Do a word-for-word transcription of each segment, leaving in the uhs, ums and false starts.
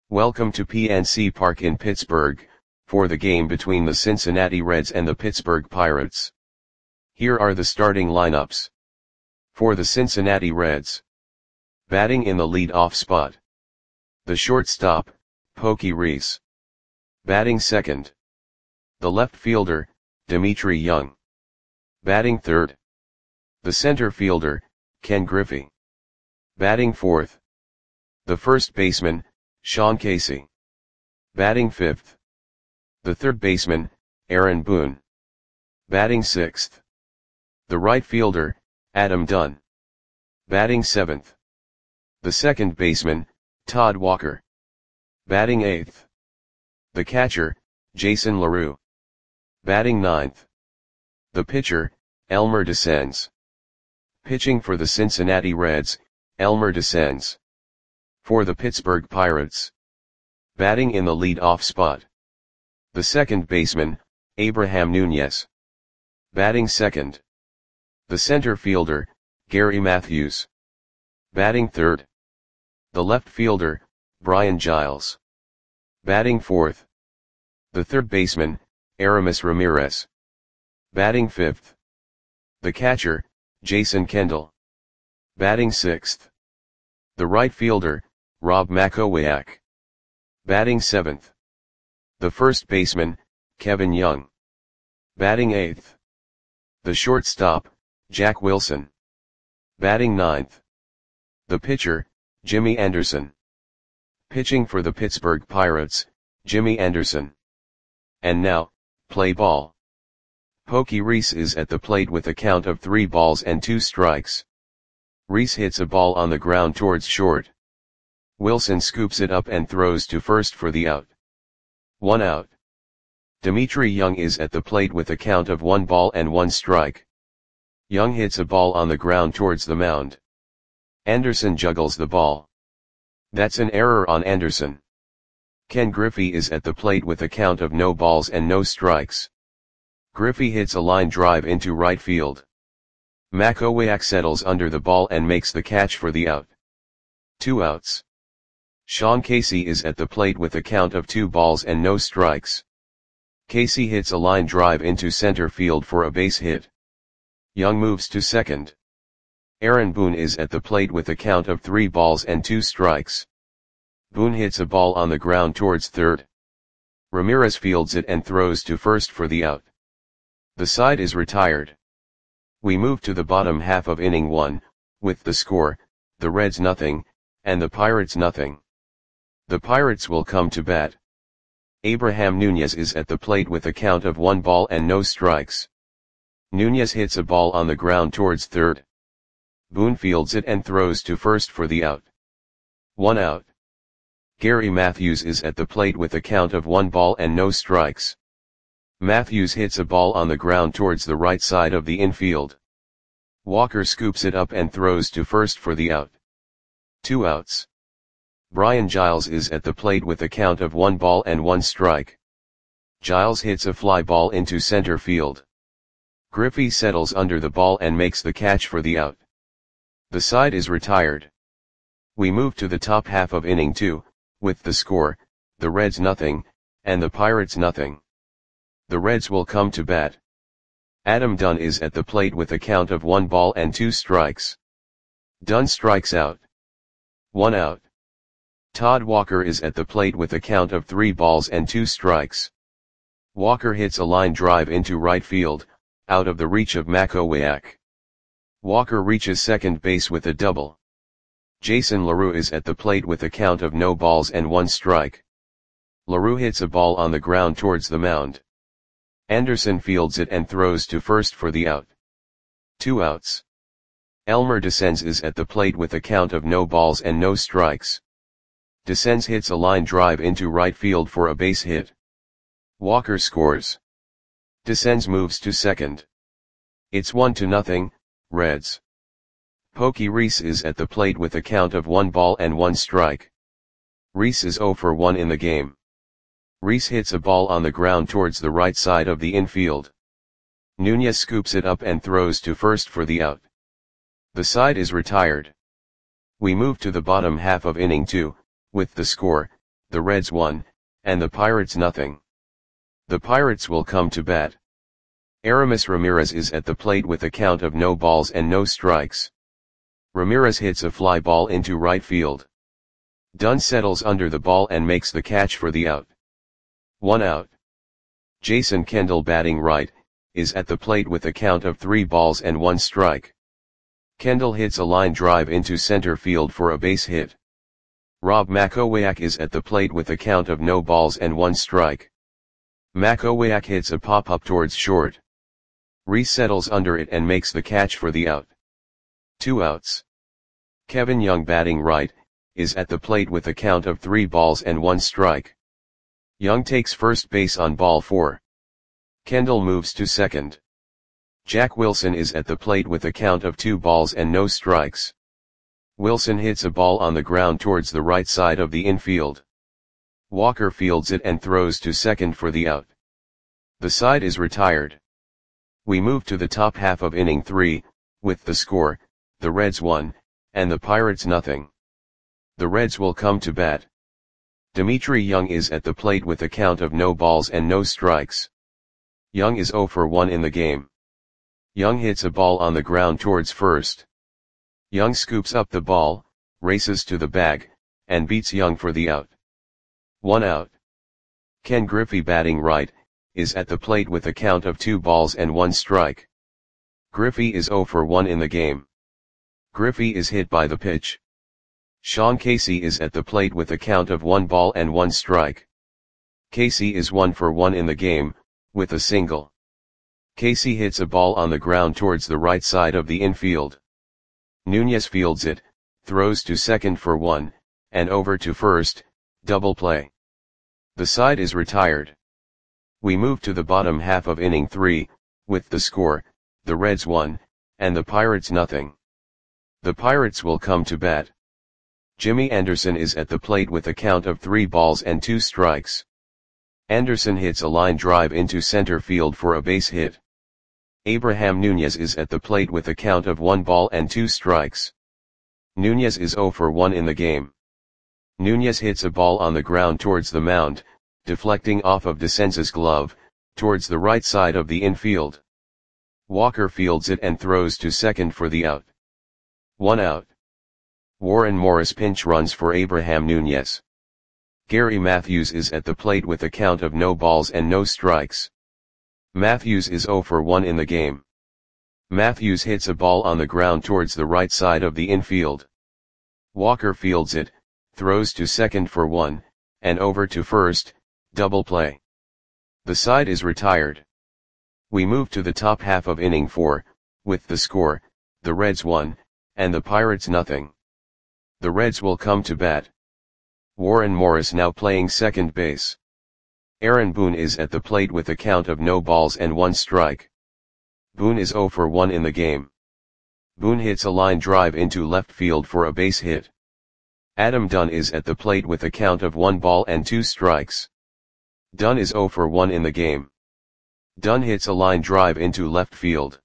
Welcome to P N C Park in Pittsburgh, for the game between the Cincinnati Reds and the Pittsburgh Pirates. Here are the starting lineups. For the Cincinnati Reds. Batting in the lead-off spot. The shortstop, Pokey Reese. Batting second. The left fielder, Dmitri Young. Batting third. The center fielder, Ken Griffey. Batting fourth. The first baseman, Sean Casey. Batting fifth. The third baseman, Aaron Boone. Batting sixth. The right fielder, Adam Dunn. Batting seventh. The second baseman, Todd Walker. Batting eighth. The catcher, Jason LaRue. Batting ninth. The pitcher, Elmer Descens. Pitching for the Cincinnati Reds, Elmer Descens. For the Pittsburgh Pirates. Batting in the lead-off spot. The second baseman, Abraham Nunez. Batting second. The center fielder, Gary Matthews. Batting third. The left fielder, Brian Giles. Batting fourth. The third baseman, Aramis Ramirez. Batting fifth. The catcher, Jason Kendall. Batting sixth. The right fielder, Rob Makowiak. Batting seventh. The first baseman, Kevin Young. Batting eighth. The shortstop, Jack Wilson. Batting ninth. The pitcher, Jimmy Anderson. Pitching for the Pittsburgh Pirates, Jimmy Anderson. And now, play ball. Pokey Reese is at the plate with a count of three balls and two strikes. Reese hits a ball on the ground towards short. Wilson scoops it up and throws to first for the out. One out. Dmitri Young is at the plate with a count of one ball and one strike. Young hits a ball on the ground towards the mound. Anderson juggles the ball. That's an error on Anderson. Ken Griffey is at the plate with a count of no balls and no strikes. Griffey hits a line drive into right field. Makowiak settles under the ball and makes the catch for the out. Two outs. Sean Casey is at the plate with a count of two balls and no strikes. Casey hits a line drive into center field for a base hit. Young moves to second. Aaron Boone is at the plate with a count of three balls and two strikes. Boone hits a ball on the ground towards third. Ramirez fields it and throws to first for the out. The side is retired. We move to the bottom half of inning one, with the score, the Reds nothing, and the Pirates nothing. The Pirates will come to bat. Abraham Nunez is at the plate with a count of one ball and no strikes. Nunez hits a ball on the ground towards third. Boone fields it and throws to first for the out. One out. Gary Matthews is at the plate with a count of one ball and no strikes. Matthews hits a ball on the ground towards the right side of the infield. Walker scoops it up and throws to first for the out. Two outs. Brian Giles is at the plate with a count of one ball and one strike. Giles hits a fly ball into center field. Griffey settles under the ball and makes the catch for the out. The side is retired. We move to the top half of inning two, with the score, the Reds nothing, and the Pirates nothing. The Reds will come to bat. Adam Dunn is at the plate with a count of one ball and two strikes. Dunn strikes out. One out. Todd Walker is at the plate with a count of three balls and two strikes. Walker hits a line drive into right field, out of the reach of Makowiak. Walker reaches second base with a double. Jason LaRue is at the plate with a count of no balls and one strike. LaRue hits a ball on the ground towards the mound. Anderson fields it and throws to first for the out. Two outs. Elmer Descens is at the plate with a count of no balls and no strikes. Descens hits a line drive into right field for a base hit. Walker scores. Descens moves to second. It's one to nothing, Reds. Pokey Reese is at the plate with a count of one ball and one strike. Reese is zero for one in the game. Reese hits a ball on the ground towards the right side of the infield. Nunez scoops it up and throws to first for the out. The side is retired. We move to the bottom half of inning two, with the score, the Reds one, and the Pirates nothing. The Pirates will come to bat. Aramis Ramirez is at the plate with a count of no balls and no strikes. Ramirez hits a fly ball into right field. Dunn settles under the ball and makes the catch for the out. One out. Jason Kendall, batting right, is at the plate with a count of three balls and one strike. Kendall hits a line drive into center field for a base hit. Rob Makowiak is at the plate with a count of no balls and one strike. Makowiak hits a pop-up towards short. Reese settles under it and makes the catch for the out. Two outs. Kevin Young, batting right, is at the plate with a count of three balls and one strike. Young takes first base on ball four. Kendall moves to second. Jack Wilson is at the plate with a count of two balls and no strikes. Wilson hits a ball on the ground towards the right side of the infield. Walker fields it and throws to second for the out. The side is retired. We move to the top half of inning three, with the score, the Reds one, and the Pirates nothing. The Reds will come to bat. Dimitri Young is at the plate with a count of no balls and no strikes. Young is zero for one in the game. Young hits a ball on the ground towards first. Young scoops up the ball, races to the bag, and beats Young for the out. One out. Ken Griffey, batting right, is at the plate with a count of two balls and one strike. Griffey is zero for one in the game. Griffey is hit by the pitch. Sean Casey is at the plate with a count of one ball and one strike. Casey is one for one in the game, with a single. Casey hits a ball on the ground towards the right side of the infield. Nunez fields it, throws to second for one, and over to first, double play. The side is retired. We move to the bottom half of inning three, with the score, the Reds one, and the Pirates nothing. The Pirates will come to bat. Jimmy Anderson is at the plate with a count of three balls and two strikes. Anderson hits a line drive into center field for a base hit. Abraham Nunez is at the plate with a count of one ball and two strikes. Nunez is zero for one in the game. Nunez hits a ball on the ground towards the mound, deflecting off of Descenza's glove, towards the right side of the infield. Walker fields it and throws to second for the out. One out. Warren Morris pinch runs for Abraham Nunez. Gary Matthews is at the plate with a count of no balls and no strikes. Matthews is zero for one in the game. Matthews hits a ball on the ground towards the right side of the infield. Walker fields it, throws to second for one, and over to first, double play. The side is retired. We move to the top half of inning four, with the score, the Reds one, and the Pirates nothing. The Reds will come to bat. Warren Morris now playing second base. Aaron Boone is at the plate with a count of no balls and one strike. Boone is zero for one in the game. Boone hits a line drive into left field for a base hit. Adam Dunn is at the plate with a count of one ball and two strikes. Dunn is zero for one in the game. Dunn hits a line drive into left field.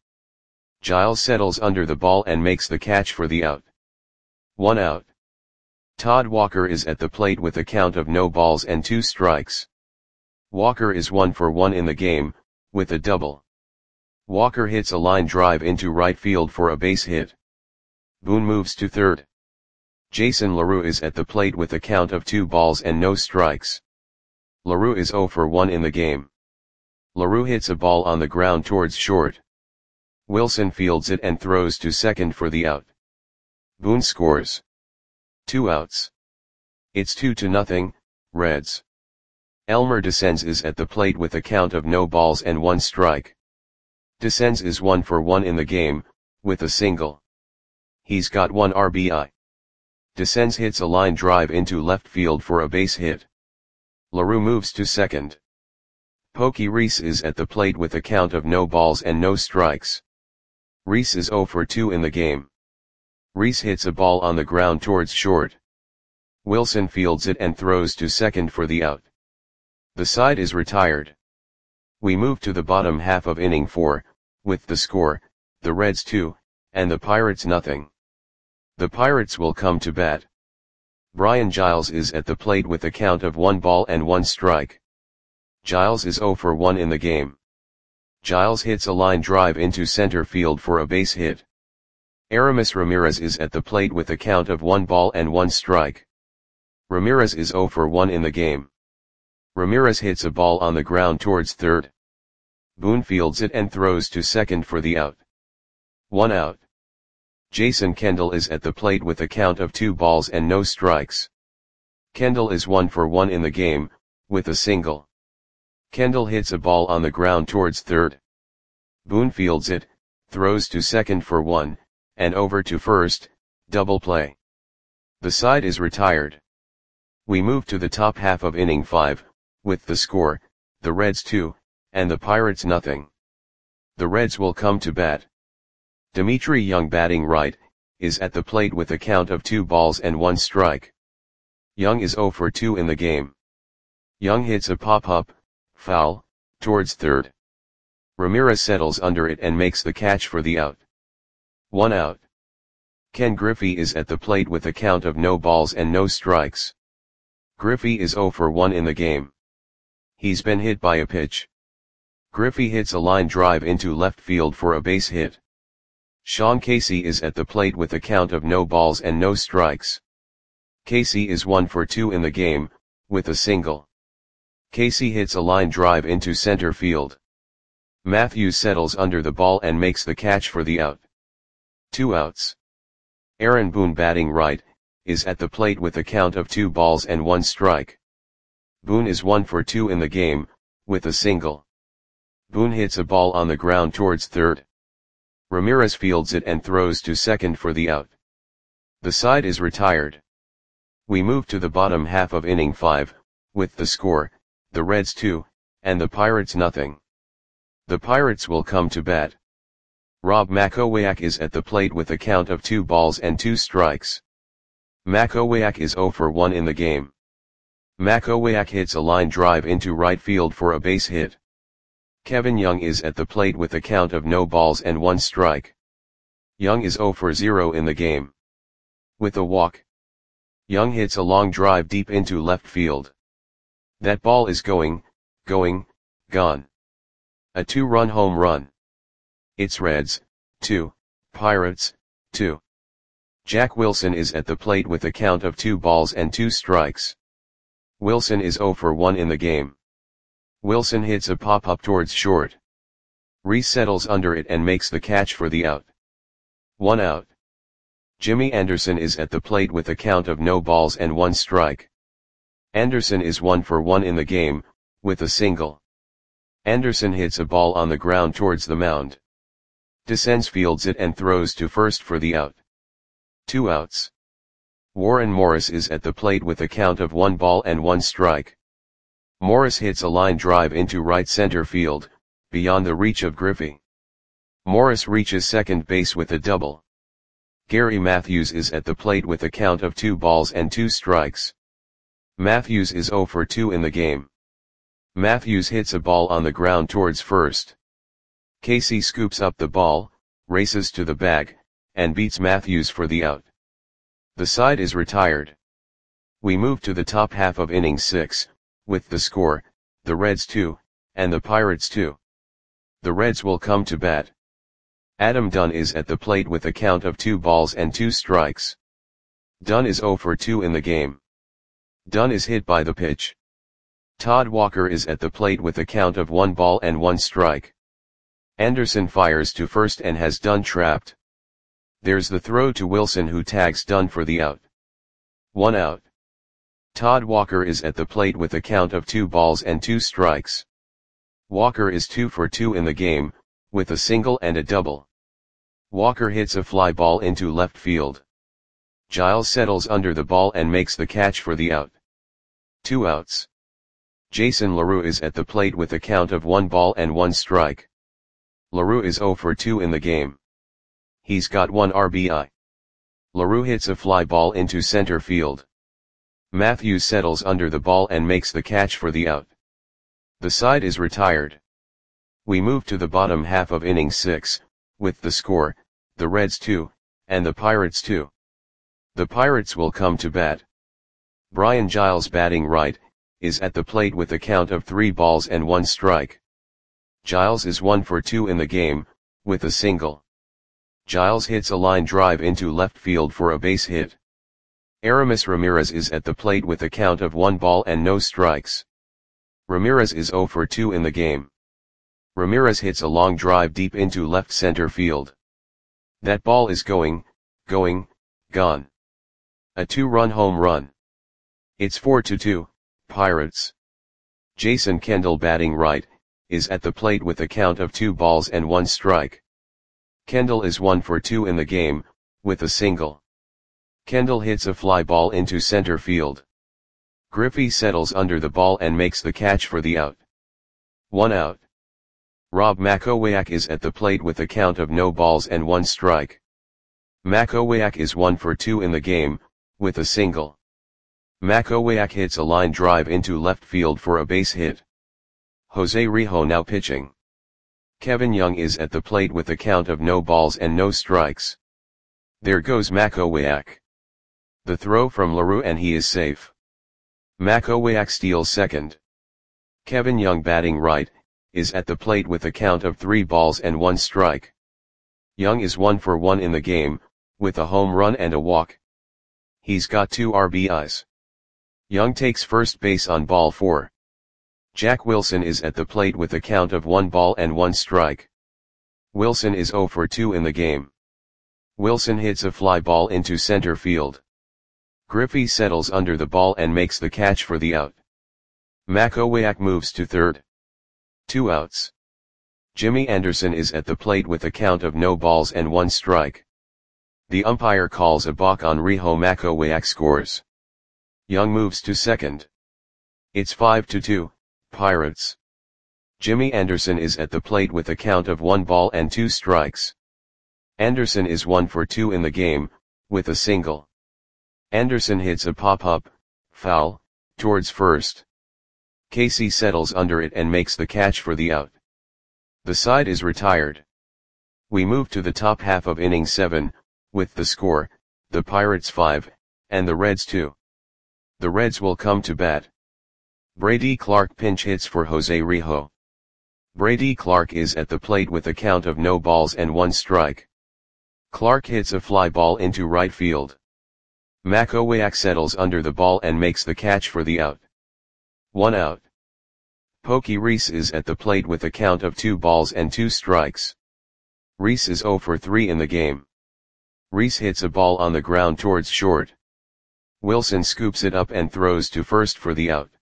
Giles settles under the ball and makes the catch for the out. One out. Todd Walker is at the plate with a count of no balls and two strikes. Walker is one for one in the game, with a double. Walker hits a line drive into right field for a base hit. Boone moves to third. Jason LaRue is at the plate with a count of two balls and no strikes. LaRue is zero for one in the game. LaRue hits a ball on the ground towards short. Wilson fields it and throws to second for the out. Boone scores. Two outs. It's two to nothing, Reds. Elmer Descens is at the plate with a count of no balls and one strike. Descens is one for one in the game, with a single. He's got one R B I. Descens hits a line drive into left field for a base hit. LaRue moves to second. Pokey Reese is at the plate with a count of no balls and no strikes. Reese is zero for two in the game. Reese hits a ball on the ground towards short. Wilson fields it and throws to second for the out. The side is retired. We move to the bottom half of inning four, with the score, the Reds two, and the Pirates nothing. The Pirates will come to bat. Brian Giles is at the plate with a count of one ball and one strike. Giles is zero for one in the game. Giles hits a line drive into center field for a base hit. Aramis Ramirez is at the plate with a count of one ball and one strike. Ramirez is zero for one in the game. Ramirez hits a ball on the ground towards third. Boone fields it and throws to second for the out. One out. Jason Kendall is at the plate with a count of two balls and no strikes. Kendall is one for one in the game, with a single. Kendall hits a ball on the ground towards third. Boone fields it, throws to second for one, and over to first, double play. The side is retired. We move to the top half of inning five, with the score, the Reds two, and the Pirates nothing. The Reds will come to bat. Dimitri Young, batting right, is at the plate with a count of two balls and one strike. Young is zero for two in the game. Young hits a pop-up, foul, towards third. Ramirez settles under it and makes the catch for the out. One out. Ken Griffey is at the plate with a count of no balls and no strikes. Griffey is zero for one in the game. He's been hit by a pitch. Griffey hits a line drive into left field for a base hit. Sean Casey is at the plate with a count of no balls and no strikes. Casey is one for two in the game, with a single. Casey hits a line drive into center field. Matthews settles under the ball and makes the catch for the out. Two outs. Aaron Boone, batting right, is at the plate with a count of two balls and one strike. Boone is one for two in the game, with a single. Boone hits a ball on the ground towards third. Ramirez fields it and throws to second for the out. The side is retired. We move to the bottom half of inning five, with the score, the Reds two, and the Pirates nothing. The Pirates will come to bat. Rob Makowiak is at the plate with a count of two balls and two strikes. Makowiak is zero for one in the game. Makowiak hits a line drive into right field for a base hit. Kevin Young is at the plate with a count of no balls and one strike. Young is zero for zero in the game. With a walk. Young hits a long drive deep into left field. That ball is going, going, gone. A two-run home run. It's Reds, two, Pirates, two. Jack Wilson is at the plate with a count of two balls and two strikes. Wilson is zero for one in the game. Wilson hits a pop-up towards short. Reese settles under it and makes the catch for the out. One out. Jimmy Anderson is at the plate with a count of no balls and one strike. Anderson is one for one in the game, with a single. Anderson hits a ball on the ground towards the mound. Descends fields it and throws to first for the out. Two outs. Warren Morris is at the plate with a count of one ball and one strike. Morris hits a line drive into right center field, beyond the reach of Griffey. Morris reaches second base with a double. Gary Matthews is at the plate with a count of two balls and two strikes. Matthews is zero for two in the game. Matthews hits a ball on the ground towards first. Casey scoops up the ball, races to the bag, and beats Matthews for the out. The side is retired. We move to the top half of inning six, with the score, the Reds two, and the Pirates two. The Reds will come to bat. Adam Dunn is at the plate with a count of two balls and two strikes. Dunn is zero for two in the game. Dunn is hit by the pitch. Todd Walker is at the plate with a count of one ball and one strike. Anderson fires to first and has Dunn trapped. There's the throw to Wilson, who tags Dunn for the out. One out. Todd Walker is at the plate with a count of two balls and two strikes. Walker is two for two in the game, with a single and a double. Walker hits a fly ball into left field. Giles settles under the ball and makes the catch for the out. Two outs. Jason LaRue is at the plate with a count of one ball and one strike. LaRue is zero for two in the game. He's got one R B I. LaRue hits a fly ball into center field. Matthews settles under the ball and makes the catch for the out. The side is retired. We move to the bottom half of inning six, with the score, the Reds two, and the Pirates two. The Pirates will come to bat. Brian Giles batting right, is at the plate with a count of three balls and one strike. Giles is one for two in the game, with a single. Giles hits a line drive into left field for a base hit. Aramis Ramirez is at the plate with a count of one ball and no strikes. Ramirez is zero for two in the game. Ramirez hits a long drive deep into left center field. That ball is going, going, gone. A two-run home run. It's four to two, Pirates. Jason Kendall batting right, is at the plate with a count of two balls and one strike. Kendall is one for two in the game, with a single. Kendall hits a fly ball into center field. Griffey settles under the ball and makes the catch for the out. One out. Rob Makowiak is at the plate with a count of no balls and one strike. Makowiak is one for two in the game, with a single. Makowiak hits a line drive into left field for a base hit. Jose Rijo now pitching. Kevin Young is at the plate with a count of no balls and no strikes. There goes Makowiak. The throw from LaRue and he is safe. Makowiak steals second. Kevin Young batting right, is at the plate with a count of three balls and one strike. Young is one for one in the game, with a home run and a walk. He's got two R B Is. Young takes first base on ball four. Jack Wilson is at the plate with a count of one ball and one strike. Wilson is zero for two in the game. Wilson hits a fly ball into center field. Griffey settles under the ball and makes the catch for the out. Makowiak moves to third. Two outs. Jimmy Anderson is at the plate with a count of no balls and one strike. The umpire calls a balk on Rijo. Makowiak scores. Young moves to second. It's five to two, Pirates. Jimmy Anderson is at the plate with a count of one ball and two strikes. Anderson is one for two in the game, with a single. Anderson hits a pop-up, foul, towards first. Casey settles under it and makes the catch for the out. The side is retired. We move to the top half of inning seven, with the score, the Pirates five, and the Reds two. The Reds will come to bat. Brady Clark pinch hits for Jose Rijo. Brady Clark is at the plate with a count of no balls and one strike. Clark hits a fly ball into right field. Makowiak settles under the ball and makes the catch for the out. One out. Pokey Reese is at the plate with a count of two balls and two strikes. Reese is zero for three in the game. Reese hits a ball on the ground towards short. Wilson scoops it up and throws to first for the out.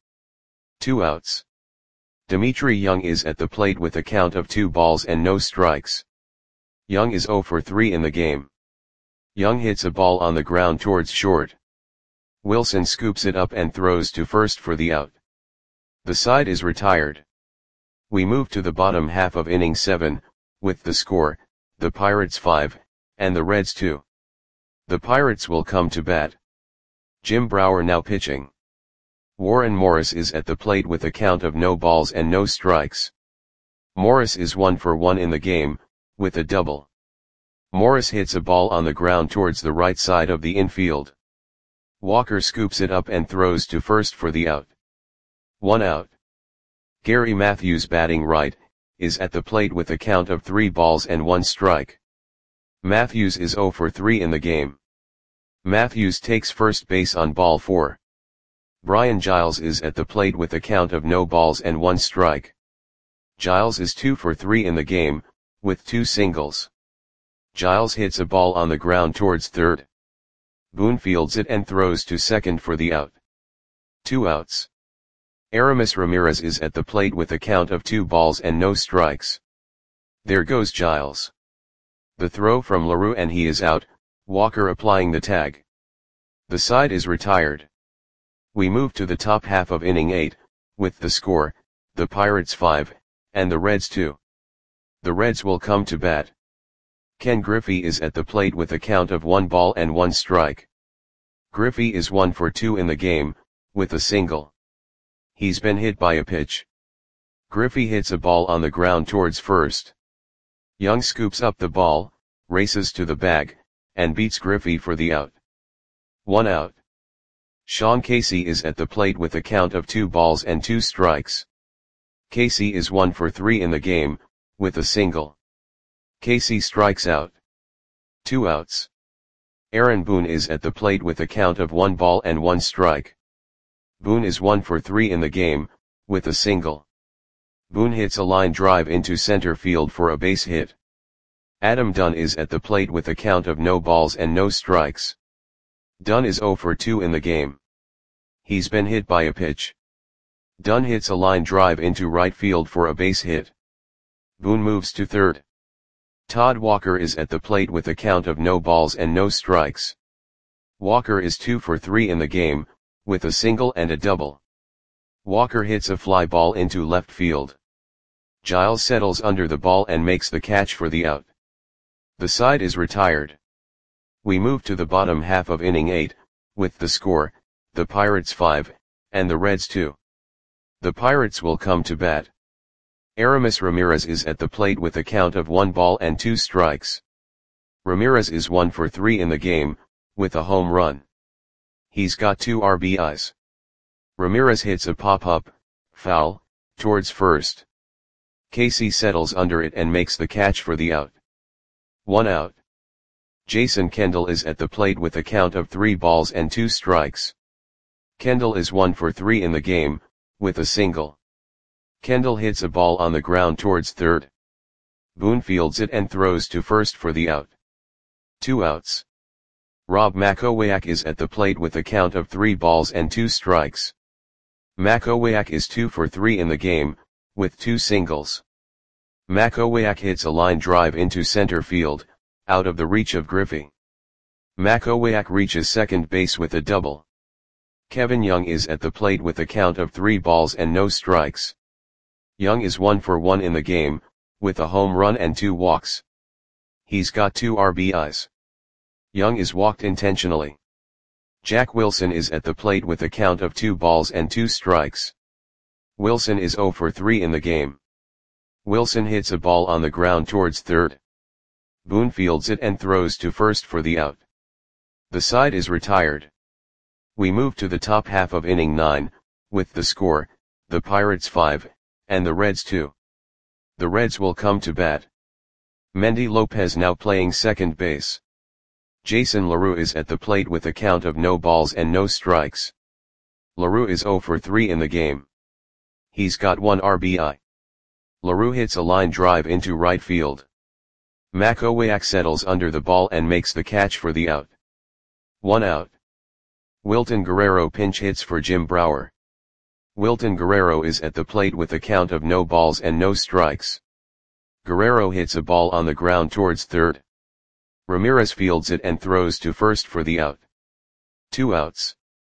Two outs. Dimitri Young is at the plate with a count of two balls and no strikes. Young is zero for three in the game. Young hits a ball on the ground towards short. Wilson scoops it up and throws to first for the out. The side is retired. We move to the bottom half of inning seven, with the score, the Pirates five, and the Reds two. The Pirates will come to bat. Jim Brower now pitching. Warren Morris is at the plate with a count of no balls and no strikes. Morris is one for one in the game, with a double. Morris hits a ball on the ground towards the right side of the infield. Walker scoops it up and throws to first for the out. One out. Gary Matthews batting right, is at the plate with a count of three balls and one strike. Matthews is zero for three in the game. Matthews takes first base on ball four. Brian Giles is at the plate with a count of no balls and one strike. Giles is two for three in the game, with two singles. Giles hits a ball on the ground towards third. Boone fields it and throws to second for the out. Two outs. Aramis Ramirez is at the plate with a count of two balls and no strikes. There goes Giles. The throw from LaRue and he is out, Walker applying the tag. The side is retired. We move to the top half of inning eight, with the score, the Pirates five, and the Reds two. The Reds will come to bat. Ken Griffey is at the plate with a count of one ball and one strike. Griffey is one for two in the game, with a single. He's been hit by a pitch. Griffey hits a ball on the ground towards first. Young scoops up the ball, races to the bag, and beats Griffey for the out. One out. Sean Casey is at the plate with a count of two balls and two strikes. Casey is one for three in the game, with a single. Casey strikes out. Two outs. Aaron Boone is at the plate with a count of one ball and one strike. Boone is one for three in the game, with a single. Boone hits a line drive into center field for a base hit. Adam Dunn is at the plate with a count of no balls and no strikes. Dunn is zero for two in the game. He's been hit by a pitch. Dunn hits a line drive into right field for a base hit. Boone moves to third. Todd Walker is at the plate with a count of no balls and no strikes. Walker is two for three in the game, with a single and a double. Walker hits a fly ball into left field. Giles settles under the ball and makes the catch for the out. The side is retired. We move to the bottom half of inning eight, with the score, the Pirates five, and the Reds two. The Pirates will come to bat. Aramis Ramirez is at the plate with a count of one ball and two strikes. Ramirez is one for three in the game, with a home run. He's got two R B Is. Ramirez hits a pop-up, foul, towards first. Casey settles under it and makes the catch for the out. One out. Jason Kendall is at the plate with a count of three balls and two strikes. Kendall is one for three in the game, with a single. Kendall hits a ball on the ground towards third. Boone fields it and throws to first for the out. Two outs. Rob Makowiak is at the plate with a count of three balls and two strikes. Makowiak is two for three in the game, with two singles. Makowiak hits a line drive into center field, out of the reach of Griffey. Makowiak reaches second base with a double. Kevin Young is at the plate with a count of three balls and no strikes. Young is one for one in the game, with a home run and two walks. He's got two R B Is. Young is walked intentionally. Jack Wilson is at the plate with a count of two balls and two strikes. Wilson is zero for three in the game. Wilson hits a ball on the ground towards third. Boone fields it and throws to first for the out. The side is retired. We move to the top half of inning nine, with the score, the Pirates five, and the Reds two. The Reds will come to bat. Mendy Lopez now playing second base. Jason LaRue is at the plate with a count of no balls and no strikes. LaRue is zero for three in the game. He's got one R B I. LaRue hits a line drive into right field. Makowiak settles under the ball and makes the catch for the out. One out. Wilton Guerrero pinch hits for Jim Brower. Wilton Guerrero is at the plate with a count of no balls and no strikes. Guerrero hits a ball on the ground towards third. Ramirez fields it and throws to first for the out. Two outs.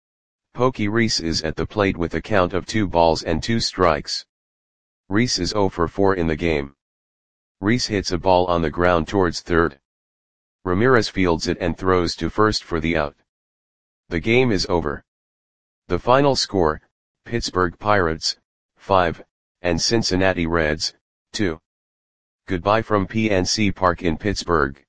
Pokey Reese is at the plate with a count of two balls and two strikes. Reese is zero for four in the game. Reese hits a ball on the ground towards third. Ramirez fields it and throws to first for the out. The game is over. The final score, Pittsburgh Pirates, five, and Cincinnati Reds, two. Goodbye from P N C Park in Pittsburgh.